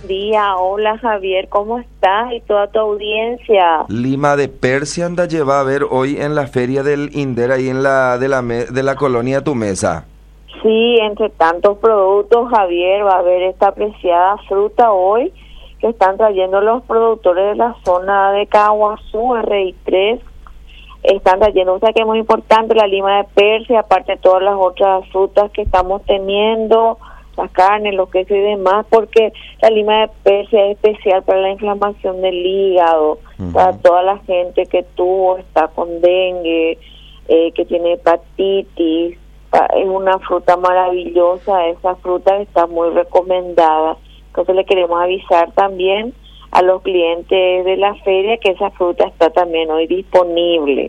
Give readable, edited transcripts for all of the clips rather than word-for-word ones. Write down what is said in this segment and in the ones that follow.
día. Hola Javier, ¿cómo estás? Y toda tu audiencia. Lima de Persia anda lleva a ver hoy en la feria del INDER, ahí en de la colonia Tu Mesa. Sí, entre tantos productos, Javier, va a haber esta apreciada fruta hoy que están trayendo los productores de la zona de Caguazú, RI3. Están trayendo, o sea que es muy importante la lima de Persia, aparte de todas las otras frutas que estamos teniendo, las carnes, los quesos y demás, porque la lima de Persia es especial para la inflamación del hígado, para toda la gente que está con dengue, que tiene hepatitis. Es una fruta maravillosa, esa fruta está muy recomendada. Entonces le queremos avisar también a los clientes de la feria que esa fruta está también hoy disponible.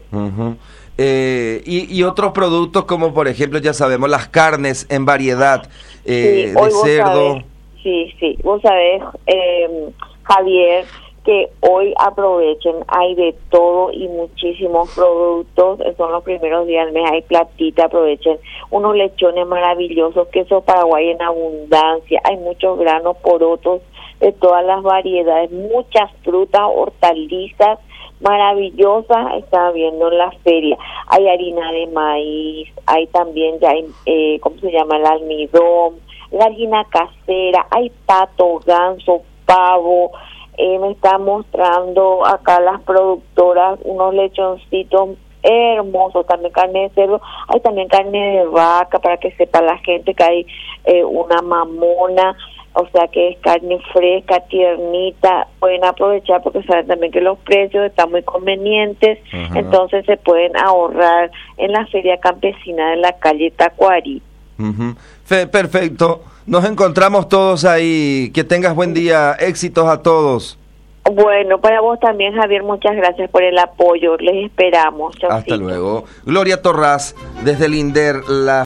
Y otros productos como por ejemplo, ya sabemos, las carnes en variedad, Sí, de cerdo. Vos sabés, Javier, que hoy aprovechen, hay de todo y muchísimos productos, son los primeros días del mes, hay platita, aprovechen, unos lechones maravillosos, queso Paraguay en abundancia, hay muchos granos, porotos de todas las variedades, muchas frutas, hortalizas maravillosas, estaba viendo en la feria, hay harina de maíz, hay también ya, ¿cómo se llama? El almidón, la harina casera, hay pato, ganso, pavo. Me está mostrando acá las productoras unos lechoncitos hermosos, también carne de cerdo, hay también carne de vaca, para que sepa la gente que hay una mamona, o sea que es carne fresca, tiernita, pueden aprovechar porque saben también que los precios están muy convenientes, entonces se pueden ahorrar en la feria campesina de la calle Tacuarí. Perfecto. Nos encontramos todos ahí. Que tengas buen día. Éxitos a todos. Bueno, para vos también, Javier, muchas gracias por el apoyo. Les esperamos. Chaucito. Hasta luego. Gloria Torras, desde el INDER, la